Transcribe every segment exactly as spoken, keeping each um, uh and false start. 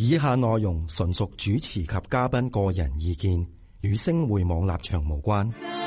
以下內容純屬主持及嘉賓個人意見，與星匯網立場無關。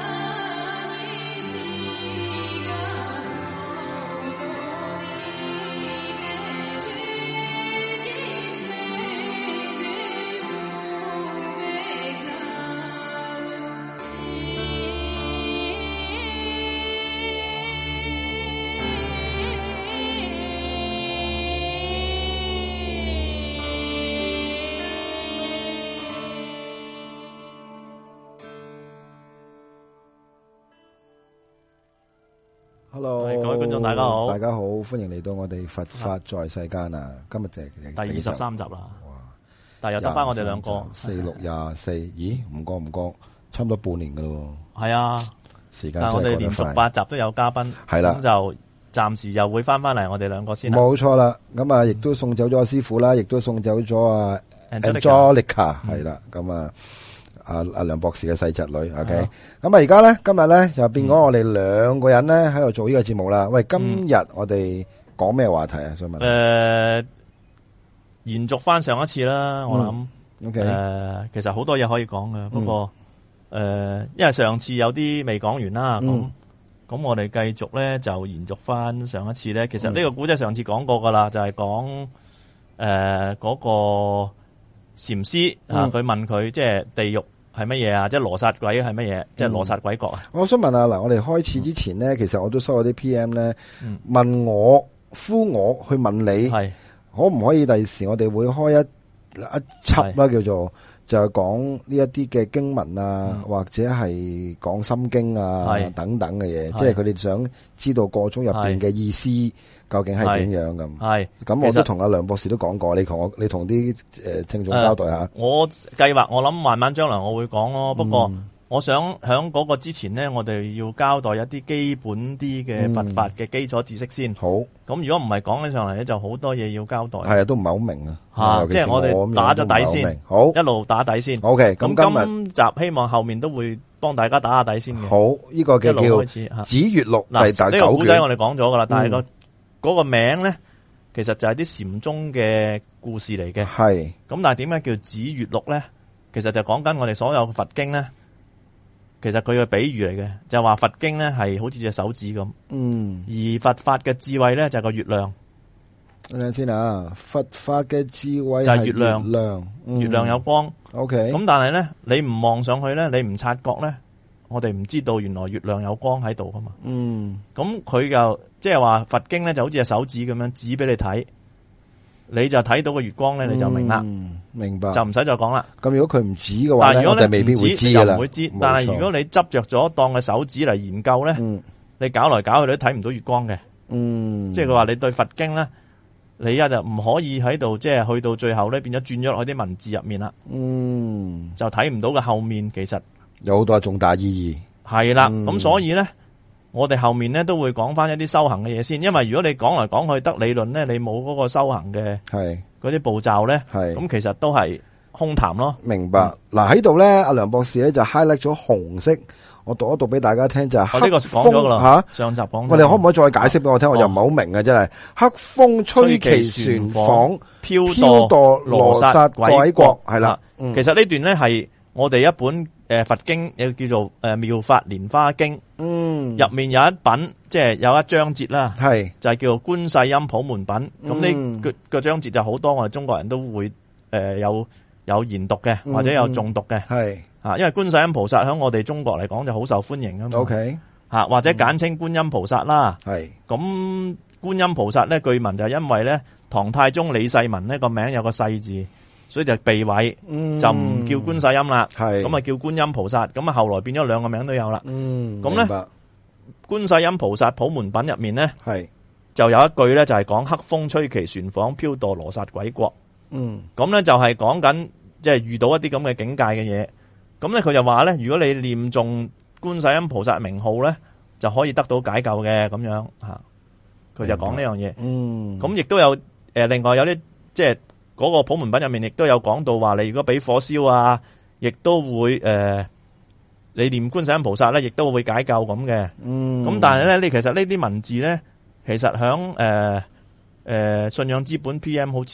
Hello， 各位觀眾大家好， 大家好，歡迎嚟到我哋佛法在世間啊！今日第第二十三集啦，哇！但係又得翻我哋兩個， 四六廿四，咦？唔覺唔覺，差唔多半年噶咯。 係啊， 時間真係過得快。 但係我哋連續八集都有嘉賓， 係啦， 咁就暫時又會翻翻嚟我哋兩個先。 冇錯啦，咁啊，亦都送走咗師傅啦，亦都送走咗啊 Angelica， 係啦，咁啊。阿阿梁博士嘅細侄女 ，OK， 咁啊而家咧，今日咧就變咗我哋兩個人咧喺度做呢個節目啦。喂，今日我哋講咩話題啊？想問？ 誒，延續翻上一次啦，我諗 ，OK， 誒，其實好多嘢可以講嘅，不過誒，因為上次有啲未講完啦，咁咁我哋繼續咧就延續翻上一次咧。其實呢個古仔上次講過噶啦，就係講誒嗰個禪師啊，佢問佢即係地獄係乜嘢啊？即係羅剎鬼係乜嘢？即係羅剎鬼國啊！ 我想問下嗱，我哋開始之前咧，其實我都收咗啲 P M 咧，問我呼我去問你，係可唔可以第時我哋會開一一輯啦，叫做就係講呢一啲嘅經文啊，或者係講心經啊等等嘅嘢，即係佢哋想知道個中入邊嘅意思究竟係點樣咁。係咁，我都同阿梁博士都講過，你同我你同啲誒聽眾交代下。 我計劃我諗慢慢將來我會講咯，不過我想喺嗰個之前呢，我哋要交代一啲基本啲嘅佛法嘅基礎知識先。好，咁如果唔係講起上嚟咧，就好多嘢要交代。係啊， 都唔係好明啊。 吓，即係我哋打咗底先，好，一路打底先。 OK， 咁今集希望後面都會幫大家打下底先嘅。 好，呢個嘅叫《指月錄》第九卷。 呢個古仔我哋講咗噶啦，但係個嗰個名咧，其實就係啲禪宗嘅故事嚟嘅。係。咁但係點解叫《指月錄》咧？其實就講緊我哋所有佛經咧。其實佢嘅比喻嚟嘅，就係話佛經咧係好似隻手指咁，嗯，而佛法嘅智慧咧就係個月亮。 等陣先啊，佛法嘅智慧就係月亮， 月亮，嗯、 月亮有光。 OK， 咁但係咧，你唔望上去咧，你唔察覺咧，我哋唔知道原來月亮有光喺度噶嘛。嗯，咁佢就即係話佛經咧就好似隻手指咁樣指俾你睇，你就睇到個月光咧，你就明啦。嗯明白，就唔使再講啦。 咁如果佢唔指嘅話，但係如果你未必會知噶啦， 唔會知。但係如果你執着咗當個手指嚟研究咧，嗯、你搞來搞去你都睇唔到月光嘅。嗯，即係佢話你對佛經咧，你而家就唔可以喺度，即係去到最後咧，變咗轉咗落去啲文字入面啦。嗯，就睇唔到嘅後面其實有好多重大意義。係啦， 咁、嗯、所以咧，我哋後面咧都會講翻一啲修行嘅嘢先，因為如果你講嚟講去得理論咧，你冇嗰個修行嘅係。嗰啲步驟咧，係咁其實都係空談咯。明白。嗱喺度咧，阿梁博士咧就 highlight 咗紅色，我讀一讀俾大家聽就係黑風。呢個講咗噶啦，吓上集講。我哋可唔可以再解釋俾我聽？我又唔係好明啊，真係。黑風吹其船舫，飄墮羅剎鬼國。係啦，其實呢段咧係我哋一本誒佛經，又叫做誒妙法蓮花經。嗯，入面有一品，即係有一章節啦，係就係叫做觀世音普門品。咁呢個個章節就好多我哋中國人都會誒有有研讀嘅，或者有誦讀嘅。係啊，因為觀世音菩薩喺我哋中國嚟講就好受歡迎啊嘛。OK，吓或者簡稱觀音菩薩啦。係咁，觀音菩薩咧，據聞就係因為咧唐太宗李世民呢個名有個世字，所以就避諱，就唔叫觀世音啦。係咁啊，叫觀音菩薩。咁啊，後來變咗兩個名都有啦。嗯，咁咧。觀世音菩薩普門品入面咧，係就有一句咧，就係講黑風吹其船舫，飄墮羅剎鬼國。嗯，咁咧就係講緊即係遇到一啲咁嘅境界嘅嘢。咁咧佢就話咧，如果你念誦觀世音菩薩名號咧，就可以得到解救嘅咁樣吓。佢就講呢樣嘢。嗯，咁亦都有誒，另外有啲即係嗰個普門品入面亦都有講到話，你如果俾火燒啊，亦都會誒。呃你念觀世音菩薩咧，亦都會解救咁嘅。嗯，咁但係咧，你其實呢啲文字咧，其實響誒誒信仰之本 P M 好似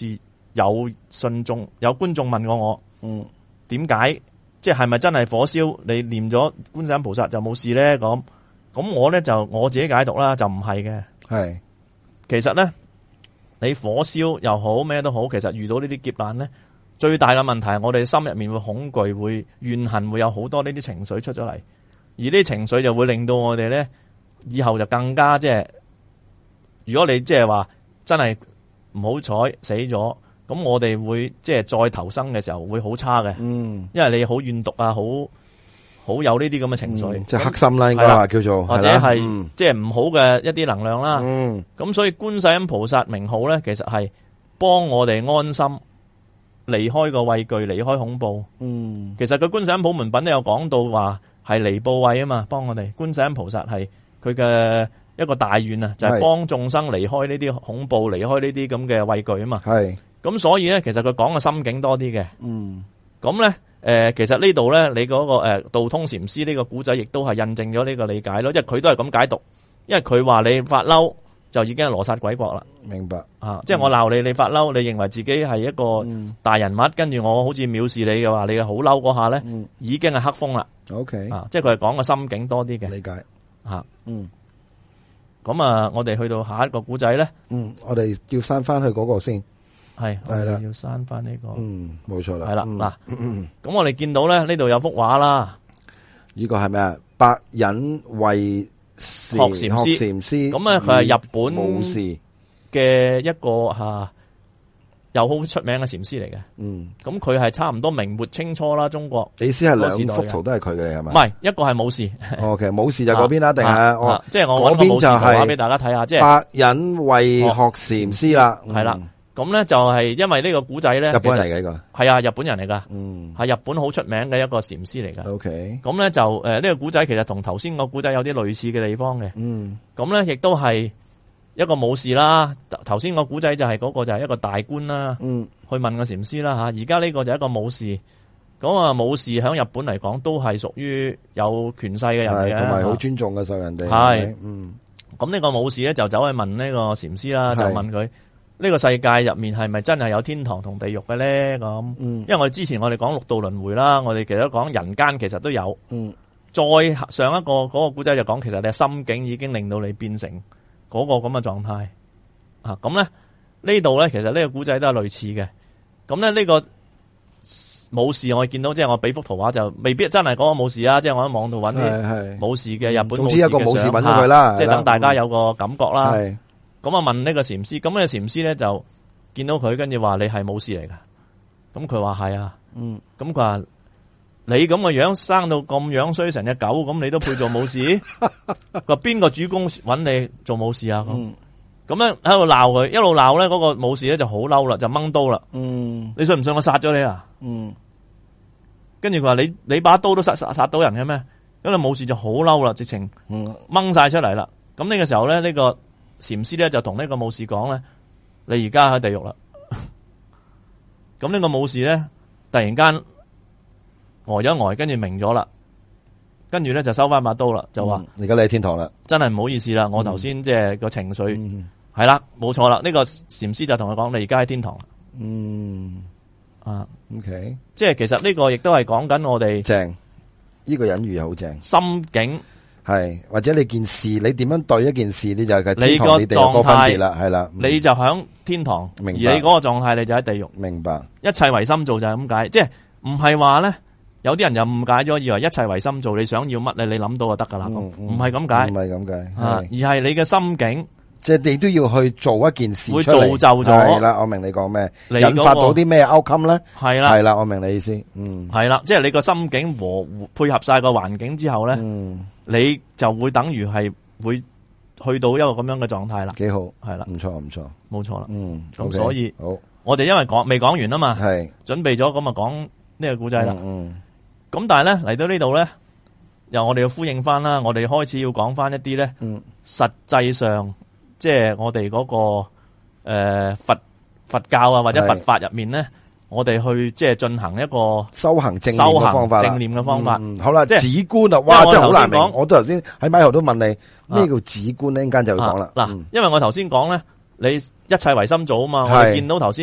有信眾有觀眾問過我， 嗯， 點解即係係咪真係火燒你念咗觀世音菩薩就冇事咧？咁咁我咧就我自己解讀啦，就唔係嘅。 係其實咧，你火燒又好咩都好，其實遇到呢啲劫難咧，最大嘅問題係我哋心入面會恐懼、會怨恨，會有好多呢啲情緒出咗嚟，而呢啲情緒就會令到我哋咧以後就更加即係，如果你即係話真係唔好彩死咗。咁我哋會即係再投生嘅時候會好差嘅， 嗯， 因為你好怨毒啊，好好有呢啲咁嘅情緒， 嗯，即係黑心啦，應該話叫做， 或者係，嗯，即係唔好嘅一啲能量啦。 嗯，咁所以觀世音菩薩名號咧，其實係幫我哋安心，離開個畏懼，離開恐怖。 嗯， 其實佢觀世音普門品都有講到話係離怖畏啊嘛，幫我哋觀世音菩薩係佢嘅一個大願啊，就係幫眾生離開呢啲恐怖，離開呢啲咁嘅畏懼啊嘛。 係。咁所以咧，其實佢講嘅心境多啲嘅。 嗯。 咁咧，誒、呃，其實呢度咧，你嗰、那個誒、呃、道通禪師呢個古仔，亦都係印證咗呢個理解咯。因為佢都係咁解讀，因為佢話你發嬲就已經係羅剎鬼國啦。 明白。啊， 即係我鬧你，你發嬲，你認為自己係一個大人物，跟、嗯、住我好似藐視你嘅話，你嘅好嬲嗰下咧，嗯、已經係黑風啦。 O K。啊， 即係佢係講個心境多啲嘅理解。 吓， 嗯。 咁啊，我哋去到下一個古仔咧。 嗯，我哋要刪翻去嗰個先。 係係啦，要刪翻呢個。 嗯，冇錯啦。 係啦，嗱，咁我哋見到咧，呢度有幅畫啦。 呢個係咩啊？白隱慧學禪師，學禪師。 咁咧，佢係日本武士嘅一個吓，又好出名嘅禪師嚟嘅。嗯。咁佢係差唔多明末清初啦，中國。 意思係兩幅圖都係佢嘅係咪？ 唔係，一個係武士。 哦，其實武士就嗰邊啦，定係哦， 即係我搵個武士圖畫俾大家睇下，即係白隱慧學禪師啦， 係啦。咁咧就係因為呢個古仔咧， 日本嚟嘅呢個係啊，日本人嚟噶， 嗯， 係日本好出名嘅一個禪師嚟噶。 O K， 咁咧就誒呢個古仔其實同頭先個古仔有啲類似嘅地方嘅。 嗯， 咁咧亦都係一個武士啦。頭先個古仔就係嗰個就係一個大官啦。 嗯， 去問個禪師啦吓。而家呢個就係一個武士。咁啊，武士喺日本嚟講都係屬於有權勢嘅人嚟嘅， 同埋好尊重嘅受人哋。 係， 嗯。 咁呢個武士咧就走去問呢個禪師啦，就問佢。呢個世界入面係咪真係有天堂同地獄嘅咧？咁，因為我哋之前我哋講六道輪迴啦，我哋其實講人間其實都有。 嗯， 再上一個嗰個古仔就講，其實你嘅心境已經令到你變成嗰個咁嘅狀態。啊，咁咧呢度咧，其實呢個古仔都係類似嘅。咁咧呢個武士我見到，即係我俾幅圖畫就未必真係嗰個武士啊，即係我喺網度揾啲武士嘅日本武士嘅相， 總之一個武士揾咗佢啦， 即係等大家有個感覺啦。 係。 咁啊問呢個禪師，咁呢個禪師咧就見到佢，跟住話你係武士嚟噶，咁佢話係啊，嗯，咁佢話你咁嘅樣生到咁樣衰成隻狗，咁你都配做武士？佢話邊個主公揾你做武士啊？咁、嗯，咁樣喺度鬧佢，一路鬧咧，嗰個武士咧就好嬲啦，就掹刀啦，嗯，你信唔信我殺咗你啊？嗯，跟住佢話你你把刀都殺殺殺到人嘅咩？咁啊武士就好嬲啦，直情掹晒出嚟啦。咁呢個時候咧，呢、這個。禪師咧就同呢個武士講咧，你而家喺地獄啦。咁呢個武士咧突然間呆咗呆，跟住明咗啦，跟住咧就收翻把刀啦，就話而家你喺天堂啦。真係唔好意思啦，我頭先即係個情緒係啦，冇錯啦。呢個禪師就同佢講，你而家喺天堂啦。嗯啊 ，OK， 即係其實呢個亦都係講緊我哋正呢個隱喻又好正心境。 係或者你件事，你點樣對一件事，你就係天堂你地獄個分別啦，係啦， 你就響天堂， 明白， 而你嗰個狀態你就喺地獄， 明白。一切唯心造就係咁解，即係唔係話咧，有啲人就誤解咗，以為一切唯心造，你想要乜咧，你諗到就得噶啦，唔係咁解， 唔係咁解， 而係你嘅心境， 即係你都要去做一件事出嚟， 會造就咗， 係啦，我明你講咩，引發到啲咩 outcome 咧， 係啦， 係啦，我明你意思，嗯， 係啦，即係你個心境和配合晒個環境之後咧，嗯。你就會等於係會去到一個咁樣嘅狀態啦， 幾好， 係啦， 唔錯唔錯， 冇錯啦， 嗯， 咁所以好， 我哋因為講未講完啊嘛， 係準備咗咁啊講呢個故仔啦， 嗯， 咁但係咧嚟到呢度咧，又我哋要呼應翻啦，我哋開始要講翻一啲咧，嗯，實際上即係我哋嗰個誒佛佛教啊或者佛法入面咧。我哋去即係進行一個修行正念嘅方法， 正念嘅方法。 嗯、好啦，即係止觀啊！哇，真係好難明。我都頭先喺咪後都問你咩叫止觀呢？一陣間就要講啦。 嗱、啊嗯，因為我頭先講咧，你一切唯心造啊嘛。我哋見到頭先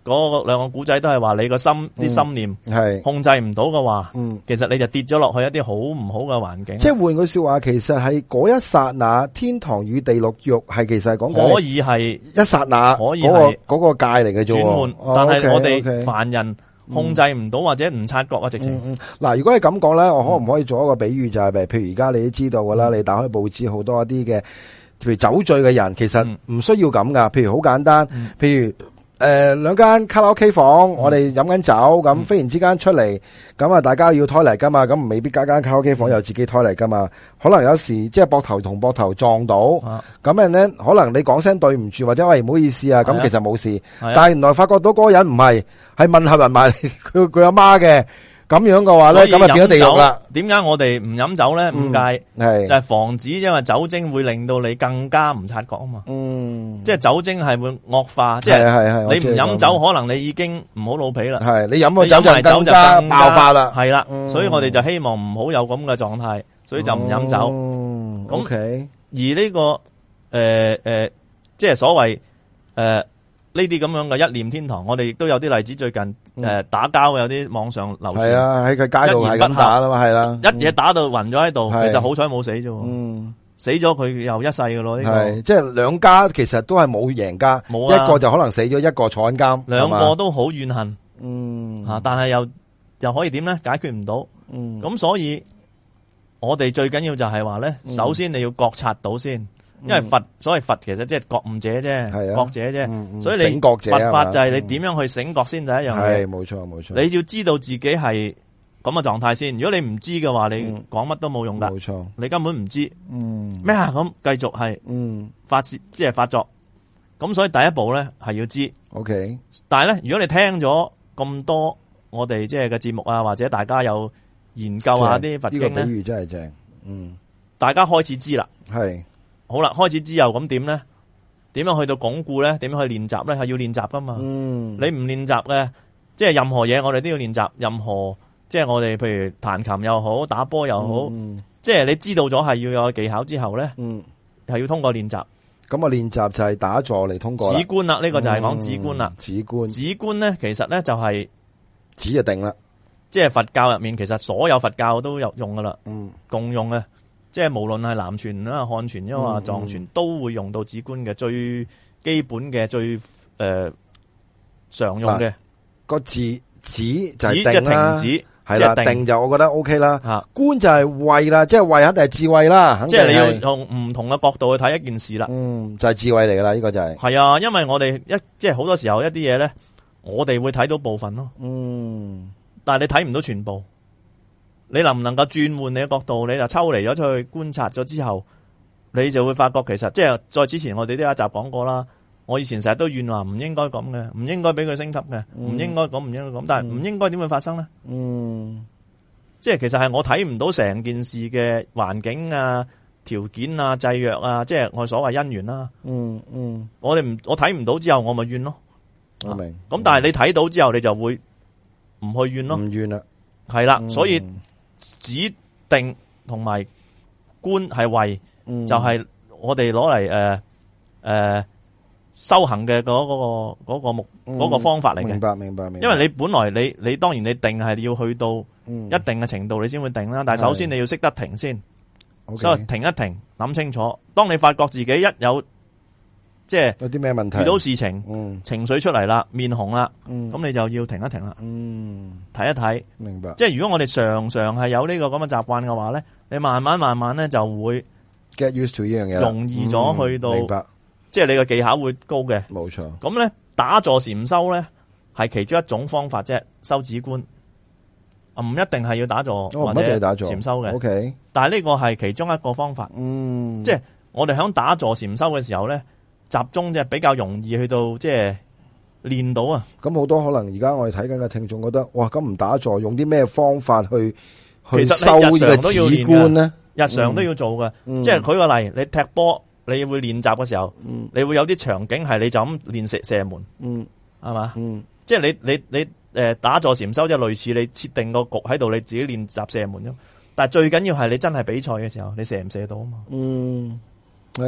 嗰兩個古仔都係話你個心啲、嗯、心念係控制唔到嘅話，嗯，其實你就跌咗落去一啲好唔好嘅環境。 即係換句說話，其實係嗰一剎那，天堂與地獄獄係其實係講可以係一剎那，可以係嗰個界嚟嘅啫。轉換， 但係我哋凡人控制唔到或者唔察覺啊，直情。嗱、 嗯嗯，如果係咁講咧，我可唔可以做一個比喻，就係、是、譬如而家你都知道噶啦，你打開報紙好多一啲嘅，譬如酒醉嘅人，其實唔需要咁噶。譬如好簡單，嗯、譬如。誒，兩間卡拉 OK 房，嗯、我哋飲緊酒，咁、嗯、忽然之間出嚟，咁啊，大家要拖嚟噶嘛，咁未必間間卡拉 OK 房有自己拖嚟噶嘛，可能有時即係膊頭同膊頭撞到，咁樣咧，可能你講聲對唔住，或者喂唔好意思啊，咁其實冇事，但係原來發覺到嗰個人唔係，係問候人埋佢佢阿媽嘅。咁樣嘅話咧，咁啊變咗地獄啦。 點解我哋唔飲酒咧？誤解係就係防止，因為酒精會令到你更加唔察覺啊嘛。嗯，即係酒精係會惡化，即係你唔飲酒，可能你已經唔好老皮啦。係你飲咗酒就更加爆發啦。係啦，所以我哋就希望唔好有咁嘅狀態，所以就唔飲酒。咁而呢個誒誒，即係所謂誒。呢啲咁樣嘅一念天堂，我哋亦都有啲例子。最近誒、嗯呃、打交有啲網上流傳，係啊，喺佢街度係咁打啦嘛，係啦， 一嘢打到暈咗喺度，其實好彩冇死啫。嗯，死咗佢又一世噶咯。呢個即係兩家其實都係冇贏家，冇、啊、一個就可能死咗，一個坐緊監， 兩個都好怨恨。嗯，吓，但係又又可以點咧？解決唔到。嗯，咁所以我哋最緊要就係話咧，首先你要覺察到先。因為佛所謂佛其實即係覺悟者啫，覺者啫、嗯，所以你佛法就係你點樣去醒覺先就係一樣嘢。係冇錯冇錯，你要知道自己係咁嘅狀態先。如果你唔知嘅話，你講乜都冇用噶。冇錯，你根本唔知。嗯，咩啊？咁繼續係嗯發泄，即係發作。咁所以第一步咧係要知。OK。但係咧，如果你聽咗咁多我哋即係嘅節目啊，或者大家有研究下啲佛經咧，呢個比喻真係正。嗯，大家開始知啦。係。好啦，開始之後咁點咧？點樣去到鞏固咧？點樣去練習咧？係要練習噶嘛？嗯，你唔練習咧，即係任何嘢，我哋都要練習。任何即係我哋譬如彈琴又好，打波又好，嗯、即係你知道咗係要有技巧之後咧，嗯，係要通過練習。咁啊，練習就係打坐嚟通過啦。止觀啦，呢、這個就係講止觀啦。止觀，止觀咧，其實咧就係、是、 止就定啦。 即係佛教入面，其實所有佛教都有用噶啦，嗯，共用嘅。即係無論係南傳啦、漢傳，因為話藏傳都會用到止觀嘅最基本嘅最誒、呃、常用嘅個字止就係定啦，係啦，定就我覺得 O K 啦。吓，觀就係慧啦，即係慧肯定係智慧啦。即係你要用唔同嘅角度去睇一件事啦。嗯，就係、是、智慧嚟噶啦，呢、這個就係、是。係啊，因為我哋一即係好多時候一啲嘢咧，我哋會睇到部分咯。嗯，但係你睇唔到全部。你能唔能夠轉換你嘅角度？你就抽離咗出去觀察咗之後，你就會發覺其實即係再之前我哋都有一集講過啦。我以前成日都怨話唔應該咁嘅，唔應該俾佢升級嘅，唔、嗯、應該咁，唔應該咁。但係唔應該點會發生咧？嗯，即係其實係我睇唔到成件事嘅環境啊、條件啊、制約啊，即係我所謂因緣啦。嗯嗯，我哋唔我睇唔到之後，我咪怨咯。我明。咁、啊、但係你睇到之後，你就會唔去怨咯。唔怨啦。係啦、嗯，所以。指定同埋觀係慧，嗯、就係、是、我哋攞嚟誒誒修行嘅嗰、那個、那個目嗰、嗯那個方法嚟嘅。明白明白明白。因為你本來你你當然你定係要去到一定嘅程度，你先會定啦。但係首先你要識得停先，所以停一停，諗清楚。當你發覺自己一有即係有啲咩問題，遇到事情，嗯、情緒出嚟啦，面紅啦，咁、嗯、你就要停一停啦，睇、嗯、一睇。明白。即係如果我哋常常係有呢個咁嘅習慣嘅話咧，你慢慢慢慢咧就會 get used to 呢樣嘢，容易咗去到、嗯。明白。即係你嘅技巧會高嘅。冇錯。咁咧打坐禪修咧係其中一種方法啫，修止觀，唔一定係要打坐，哦、或者禪修嘅。O K。但係呢個係其中一個方法。嗯。即係我哋響打坐禪修嘅時候咧。集中即係比較容易去到即係練到啊！咁好多可能而家我哋睇緊嘅聽眾覺得，哇！咁唔打坐，用啲咩方法去去修呢個止觀咧？日常都要做嘅、嗯，即係舉個例，你踢波，你會練習嘅時候、嗯，你會有啲場景係你就咁練射射門，嗯，係嘛，嗯，即係你你你誒打坐禪修，即係類似你設定個局喺度，你自己練習射門咯。但係最緊要係你真係比賽嘅時候，你射唔射到啊嘛？嗯，係啊。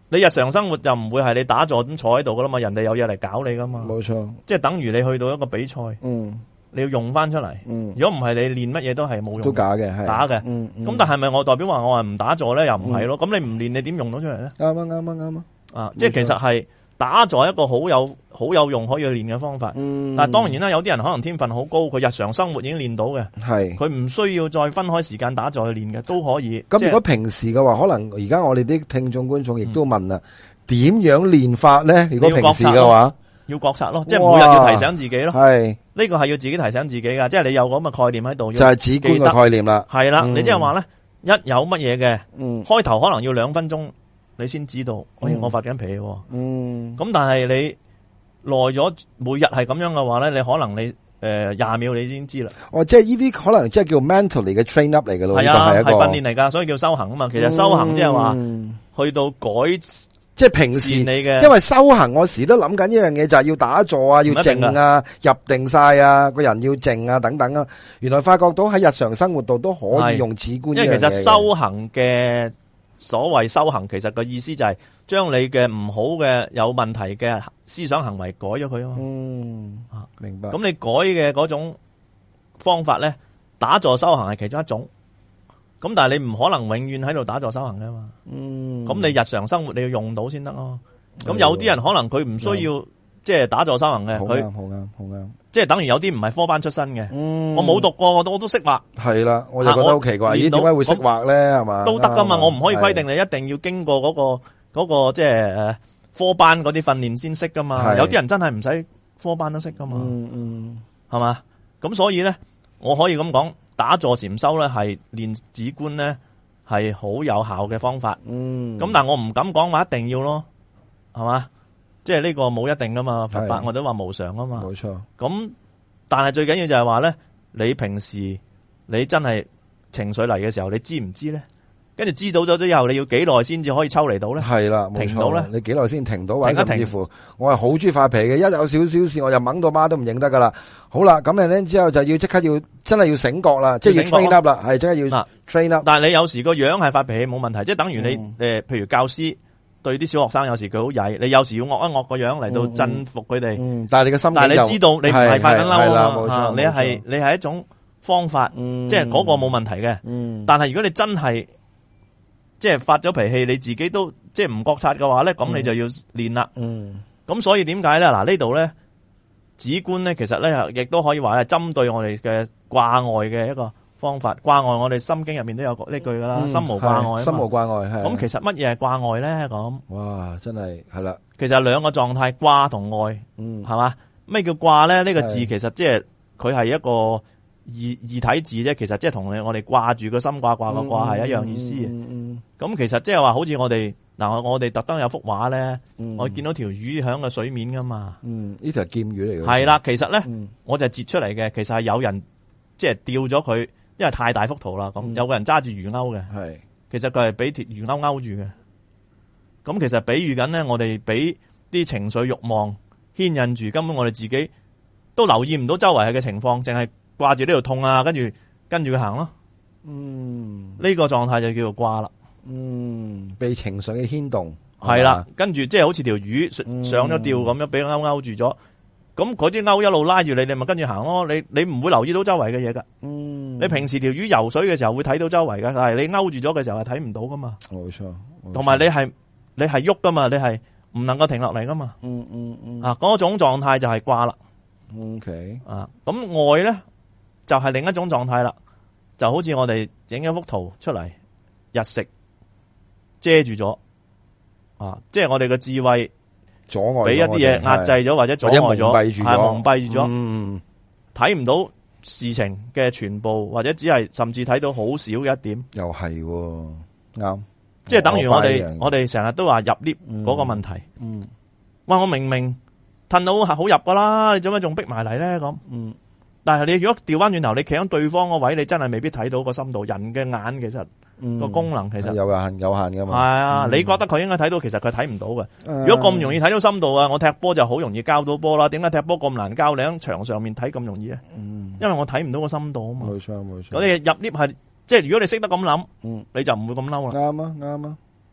你日常生活就唔會係你打坐咁坐喺度噶啦嘛，人哋有嘢嚟搞你噶嘛。 冇錯， 即係等於你去到一個比賽， 嗯， 你要用翻出嚟。嗯，如果唔係你練乜嘢都係冇用， 都假嘅，係假嘅。 嗯， 咁但係咪我代表話我話唔打坐咧？又唔係咯。咁你唔練你點用到出嚟咧？ 啱啊，啱啊，啱啊。 啊，即係其實係打坐一個好有好有用可以去練嘅方法。 嗯， 但係當然啦，有啲人可能天分好高，佢日常生活已經練到嘅，係佢唔需要再分開時間打坐去練嘅，都可以。 咁如果平時嘅話，可能而家我哋啲聽眾觀眾亦都問啦，點樣練法咧？如果平時嘅話， 要覺察咯，即係每日要提醒自己咯。 係呢個係要自己提醒自己噶，即係你有咁嘅概念喺度， 就係止觀嘅概念啦。 係啦，你即係話咧，一有乜嘢嘅，開頭可能要兩分鐘，你先知道，哎，我發緊脾氣。嗯，咁但係你耐咗，每日係咁樣嘅話咧，你可能你誒廿秒你先知啦。 哦，即係呢啲可能即係叫 mentally 嘅 train up 嚟嘅咯。 係啊，係訓練嚟噶，所以叫修行啊嘛。其實修行即係話去到改。 即係平時，因為修行我時都諗緊一樣嘢，就係要打坐啊，要靜啊，入定晒啊，個人要靜啊，等等啊。原來發覺到喺日常生活度都可以用止觀呢樣嘢。因為其實修行嘅所謂修行，其實個意思就係將你嘅唔好嘅、有問題嘅思想行為改咗佢啊嘛。 嗯，明白。 咁你改嘅嗰種方法咧，打坐修行係其中一種。咁但係你唔可能永遠喺度打坐修行噶嘛，嗯，咁你日常生活你要用到先得咯。咁有啲人可能佢唔需要即係打坐修行嘅，佢好啱好啱， 即係等於有啲唔係科班出身嘅，嗯，我冇讀過，我都我都識畫， 係啦，我就覺得好奇怪，咦，點解會識畫咧？係嘛， 都得噶嘛，我唔可以規定你一定要經過嗰個嗰個即係誒科班嗰啲訓練先識噶嘛，有啲人真係唔使科班都識噶嘛，嗯嗯，係嘛，咁所以咧，我可以咁講。打坐禪修咧係練止觀咧係好有效嘅方法，嗯，咁但係我唔敢講話一定要咯，係嘛，即係呢個冇一定噶嘛，佛法我都話無常啊嘛， 冇錯。 咁但係最緊要就係話咧，你平時你真係情緒嚟嘅時候，你知唔知咧？跟住知道咗之後，你要幾耐先至可以抽離到咧？係啦，停到咧？你幾耐先停到？或者甚至乎，我係好中意發脾氣嘅，一有少少事我就掹到媽都唔認得噶啦。好啦，咁咧之後就要即刻要真係要醒覺啦，即係要 train up 啦，係真係要 train up。但係你有時個樣係發脾氣冇問題，即係等於你誒，譬如教師對啲小學生有時佢好曳，你有時要惡一惡個樣嚟到鎮服佢哋。但係你嘅心，但係你知道你唔係發緊嬲啊嘛，你係你係一種方法，即係嗰個冇問題嘅。但係如果你真係即係發咗脾氣，你自己都即係唔覺察嘅話咧，咁你就要練啦。嗯，咁所以點解咧？嗱，呢度咧止觀咧，其實咧亦都可以話係針對我哋嘅掛礙嘅一個方法。掛礙我哋心經入面都有呢句噶啦，心無掛礙。心無掛礙係。咁其實乜嘢係掛礙咧？咁哇，真係係啦。其實兩個狀態，掛同礙，嗯，係嘛？咩叫掛咧？呢個字其實即係佢係一個異異體字啫。其實即係同你我哋掛住個心掛掛個掛係一樣意思。嗯嗯。咁其實即係話，好似我哋嗱，我我哋特登有幅畫咧，嗯、我見到條魚響個水面噶嘛。嗯，呢條係劍魚嚟嘅。係啦，其實咧，嗯、我就截出嚟嘅。其實係有人即係釣咗佢，因為太大幅圖啦。咁、嗯、有個人揸住魚鈎嘅。係，其實佢係俾條魚鈎勾住嘅。咁其實比喻緊咧，我哋俾啲情緒慾望牽引住，根本我哋自己都留意唔到周圍嘅情況，淨係掛住呢度痛啊，跟住跟住佢行咯。嗯，呢個狀態就叫做掛啦。嗯，被情緒嘅牽動係啦，跟住即係好似條魚上咗釣咁樣，俾勾勾住咗。咁嗰啲勾一路拉住你，你咪跟住行咯。你你唔會留意到周圍嘅嘢噶。嗯，你平時條魚游水嘅時候會睇到周圍噶，但係你勾住咗嘅時候係睇唔到噶嘛。冇錯，同埋你係你係喐噶嘛，你係唔能夠停落嚟噶嘛。嗯嗯嗯。啊，嗰種狀態就係掛啦。OK。啊，咁礙咧就係另一種狀態啦，就好似我哋整咗幅圖出嚟，日食。遮住咗，啊！即係我哋嘅智慧阻礙，俾一啲嘢壓制咗或者阻礙咗，係蒙蔽住咗，嗯，睇唔到事情嘅全部，或者只係甚至睇到好少嘅一點。又係啱，即係等於我哋我哋成日都話入 lift 嗰個問題。嗯，哇！我明明褪到好入噶啦，你做咩仲逼埋嚟咧？咁，嗯，但係你如果調翻轉頭，你企喺對方個位，你真係未必睇到個深度。人嘅眼其實。個功能其實有限有限噶嘛，係啊，你覺得佢應該睇到，其實佢睇唔到嘅。如果咁容易睇到深度啊，我踢波就好容易交到波啦。點解踢波咁難交？你喺場上面睇咁容易啊？嗯，因為我睇唔到個深度啊嘛。冇錯冇錯。我哋入 lift 係即係如果你識得咁諗，嗯，你就唔會咁嬲啦。啱啊啱啊，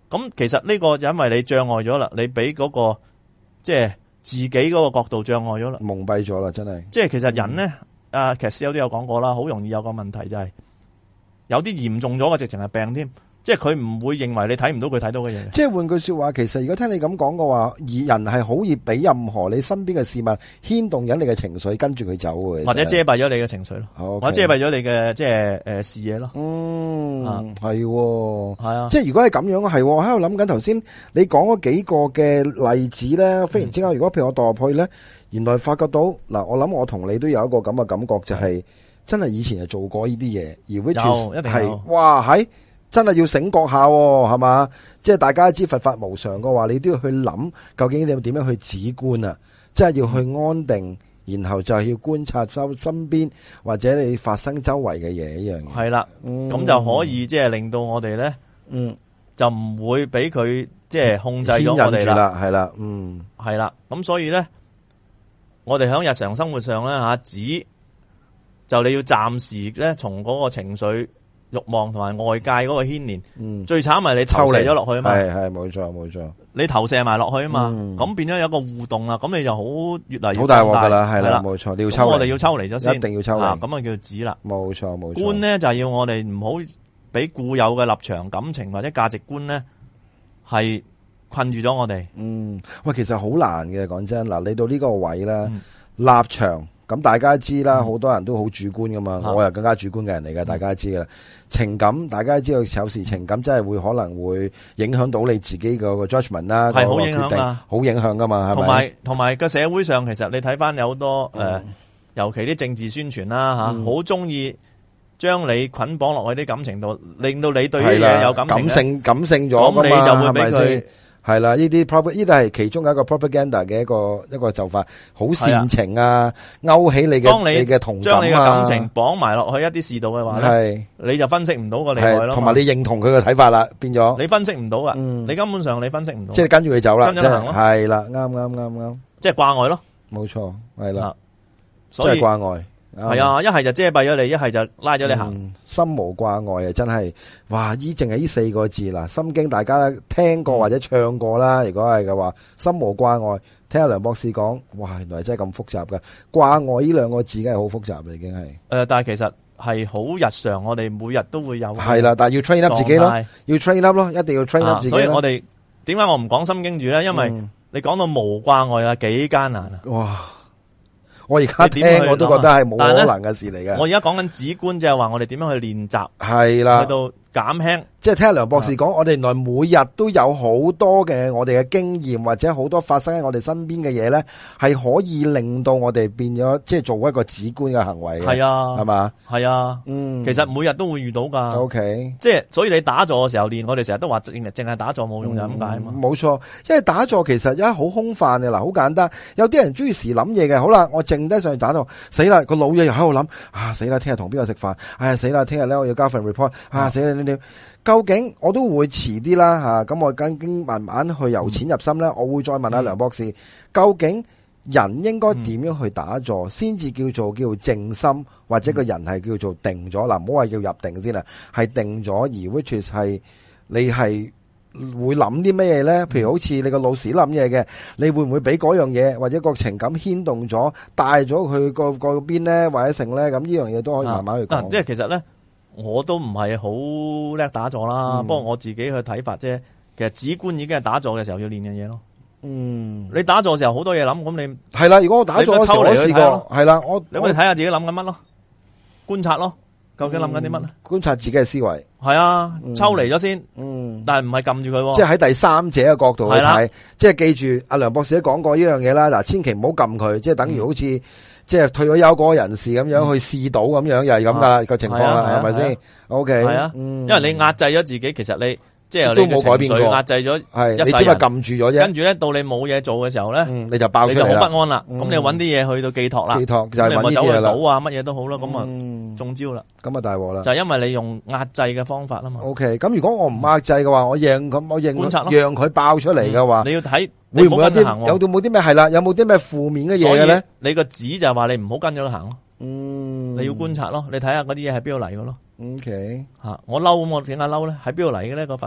咁其實呢個就因為你障礙咗啦，你俾嗰、嗰個即係自己嗰個角度障礙咗啦， 蒙蔽咗啦，真係。即係其實人咧，啊，其實有啲有講過啦，好容易有個問題就係、是、有啲嚴重咗嘅直情係病添。即係佢唔會認為你睇唔到佢睇到嘅嘢。 即係換句說話，其實如果聽你咁講嘅話，而人係好易俾任何你身邊嘅事物牽動緊你嘅情緒，跟住佢走嘅， 或者遮蔽咗你嘅情緒咯， okay. 或者遮蔽咗你嘅即係誒視野咯。 嗯，係係啊。 即係如果係咁樣，係我喺度諗緊頭先你講嗰幾個嘅例子咧，忽然之間，如果譬如我代入去咧，原來發覺到嗱，我諗我同你都有一個咁嘅感覺，就係、是、真係以前係做過呢啲嘢，而 which 一定係哇喺。真係要醒覺下，係嘛？即係大家知佛法無常嘅話，你都要去諗，究竟你點樣去止觀啊？即係要去安定，然後就係要觀察周身邊或者你發生周圍嘅嘢一樣嘢。 係啦，咁、嗯、就可以即係令到我哋咧，嗯，就唔會俾佢即係控制咗我哋啦。 係啦，嗯， 係啦。咁所以咧，我哋喺日常生活上咧吓，止就你要暫時咧從嗰個情緒。欲望同埋外界嗰個牽連，嗯、最慘係你投射咗落去啊嘛， 係係冇錯冇錯， 你投射埋落去啊嘛，咁、嗯、變咗有一個互動啦，咁你就好越嚟越好大鑊噶啦，係啦冇錯，你要抽離， 我哋要抽離咗先， 一定要抽離， 咁啊叫止啦， 冇錯冇錯。 觀咧就係要我哋唔好俾固有嘅立場、感情或者價值觀咧係困住咗我哋。 嗯，喂，其實好難嘅，講真嗱，你到呢個位咧、嗯，立場。咁大家知啦，好、嗯、多人都好主觀噶嘛，我又更加主觀嘅人嚟嘅、嗯，大家知噶啦。情感，大家知道有時情感真係會可能會影響到你自己個 judgment 啦，係好影響啊，好影響噶嘛，係咪？ 同埋同埋個社會上，其實你睇翻有好多誒、嗯呃，尤其啲政治宣傳啦吓，好中意將你捆綁落去啲感情度，令到你對啲嘢有感情感性感性咗噶嘛， 咁你就會俾佢。 係啦，呢啲 prop 呢啲係其中一個 propaganda 嘅一個一個做法，好煽情啊，勾起你嘅當你嘅同感啊， 將你嘅感情綁埋落去一啲事度嘅話咧，你就分析唔到個利害咯， 同埋你認同佢嘅睇法啦，變咗你分析唔到啊、嗯，你根本上你分析唔到， 即係跟住佢走啦， 跟咗行咯， 係啦，啱啱啱啱，即係掛礙咯， 冇錯，係啦， 所以掛礙。 係啊，一係就遮蔽咗你，一係就拉咗你行、 嗯。心無掛礙啊，真係，哇！依淨係呢四個字啦，《心經》大家聽過或者唱過啦。如果係嘅話，心無掛礙，聽阿梁博士講，哇！原來真係咁複雜噶。掛礙呢兩個字，梗係好複雜啦，已經係。誒、 呃，但係其實係好日常，我哋每日都會有。 係啦，但係要 train up 自己咯，要 train up 咯，一定要 train up 自己、啊。 所以我哋點解我唔講心經住咧？因為你講到無掛礙啊，幾艱難啊！ 哇！我而家聽我都覺得係冇可能嘅事嚟嘅。 我而家講緊止觀，就係話我哋點樣去練習， 係啦， 去到減輕。 即係聽阿梁博士講，我哋原來每日都有好多嘅我哋嘅經驗，或者好多發生喺我哋身邊嘅嘢咧，係可以令到我哋變咗，即係做一個止觀嘅行為嘅。係啊， 係嘛， 係啊， 嗯， 其實每日都會遇到噶。 O K， 即係所以你打坐嘅時候練，我哋成日都話淨淨係打坐冇用就咁解啊嘛。 冇錯，因為打坐其實一好空泛嘅嗱，好簡單。有啲人中意時諗嘢嘅，好啦，我靜低上去打坐，死啦個腦嘢又喺度諗啊，死啦，聽日同邊個食飯？哎呀，死啦，聽日咧我要交份 report 啊，死啦點點。究竟我都會遲啲啦吓，咁我跟經慢慢去由淺入深咧，我會再問下梁博士，究竟人應該點樣去打坐，先至叫做叫做靜心，或者個人係叫做定咗嗱，唔好話要入定先啦，係定咗，而 which is 係你係會諗啲咩嘢咧？譬如好似你個腦時諗嘢嘅，你會唔會俾嗰樣嘢或者個情感牽動咗，帶咗佢個個邊咧，或者成咧？咁呢樣嘢都可以慢慢去講。 啊啊、即係其實咧。我都唔係好叻打坐啦，嗯、不過我自己去睇法啫。其實止觀已經係打坐嘅時候要練嘅嘢咯。嗯，你打坐嘅時候好多嘢諗，咁你係啦。如果我打坐嘅時候我試過，係啦，我你可以睇下自己諗緊乜咯，觀察咯，究竟諗緊啲乜咧？ 觀察自己嘅思維， 係啊，抽離咗先。嗯，但係唔係撳住佢， 即係喺第三者嘅角度去睇。即係記住，阿梁博士都講過呢樣嘢啦。嗱，千祈唔好撳佢，即係等於好似。嗯即係退咗休嗰個人士咁樣去試賭咁樣，又係咁噶啦個情況啦，係咪先？O K，係啊，因為你壓制咗自己，其實你即係都冇改變過， 壓制咗係你只係撳住咗啫。 跟住咧，到你冇嘢做嘅時候咧， 你就爆出嚟啦， 你就好不安啦。咁你搵啲嘢去到寄託啦， 寄託就係搵啲嘢啦，賭啊，乜嘢都好啦，咁啊中招啦。 咁啊大鑊啦， 就係因為你用壓制嘅方法啊嘛。 O K，咁如果我唔壓制嘅話，我讓咁我讓觀察，讓佢爆出嚟嘅話， 你要睇。 會唔會有啲有到冇啲咩係啦？有冇啲咩負面嘅嘢嘅咧？ 你個指就係話你唔好跟咗佢行咯。嗯，你要觀察咯，你睇下嗰啲嘢喺邊度嚟嘅咯。O K，吓我嬲咁，我點解嬲咧？喺邊度嚟嘅咧？個憤怒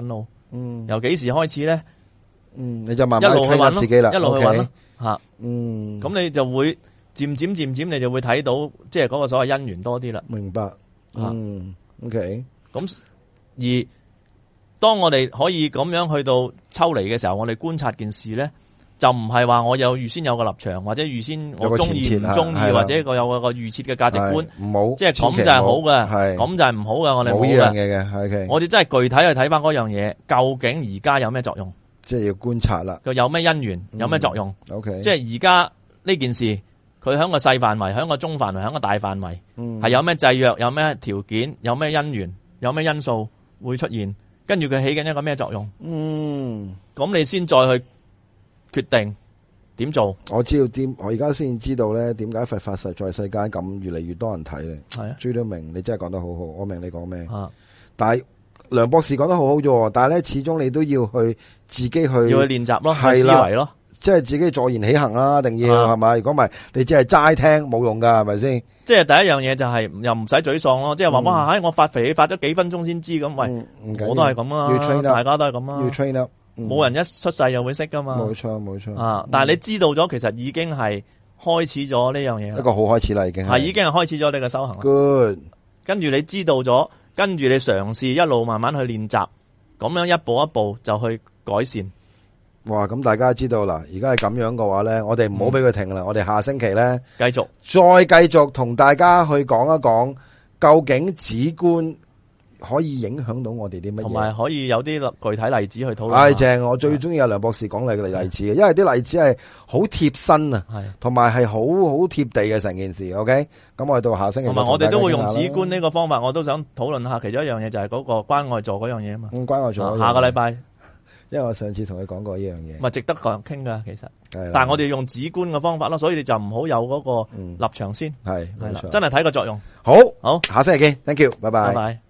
嗯，由幾時開始咧？ 嗯，你就慢慢一路去揾自己啦， 一路去揾咯，吓， 嗯， 咁你就會漸漸漸漸，你就會睇到即係嗰個所謂姻緣多啲啦。 明白，嗯 ，OK， 咁而當我哋可以咁樣去到抽離嘅時候，我哋觀察件事咧，就唔係話我有預先有個立場，或者預先我中意唔中意，或者個有個預設嘅價值觀， 唔好， 即係咁就係好嘅，咁就係唔好嘅。我哋冇呢樣嘢嘅，OK，我哋真係具體去睇翻嗰樣嘢，究竟而家有咩作用？ 即係要觀察啦， 佢有咩因緣，有咩作用、 嗯、？OK， 即係而家呢件事，佢喺個細範圍，喺個中範圍，喺個大範圍，係、嗯、有咩制約，有咩條件，有咩因緣，有咩因素會出現，跟住佢起緊一個咩作用？嗯，咁你先再去決定點做。 我知道點，我而家先知道咧，點解佛法實在世間咁越嚟越多人睇咧？係啊，追到明，你真係講得好好，我明你講咩？啊，但係。梁博士講得好好啫，但係咧始終你都要去自己去要去練習咯，係啦，思維咯， 即係自己坐言起行啦，定要係咪？如果唔係，你只係齋聽冇用噶，係咪先？ 即係第一樣嘢就係、是、又唔使沮喪咯，即係話哇，唉、嗯，我發脾氣發咗幾分鐘先知咁，喂，嗯、我都係咁啊，要 train up，大家都係咁啊， 要 train up， 冇、嗯、人一出世就會識噶嘛， 冇錯冇錯啊！但係你知道咗，其實已經係開始咗呢樣嘢， 一個好開始啦，已經係已經係開始咗你嘅修行。 Good， 跟住你知道咗，跟住你嘗試一路慢慢去練習。咁樣一步一步就去改善。 哇！咁大家知道啦，而家係咁樣嘅話咧，我哋唔好俾佢停啦、嗯。我哋下星期咧繼續， 再繼續同大家去講一講，究竟止觀可以影響到我哋啲乜嘢， 同埋可以有啲具體例子去討論。 唉、哎，正！我最中意阿梁博士講嚟嘅例子嘅，因為啲例子係好貼身啊，同埋係好好貼地嘅成件事。OK，咁我哋到下星期同埋我哋都會用止觀呢個方法，我都想討論下。其中一樣嘢就係嗰個關愛座嗰樣嘢啊嘛。 嗯，關愛座下個禮拜， 因為我上次同佢講過呢樣嘢， 咪值得講傾噶。其實，但係我哋用止觀嘅方法咯，所以你就唔好有嗰個立場先。係、嗯，係啦，真係睇個作用。 好， 好， 下星期見 ，thank you，拜拜。 拜拜。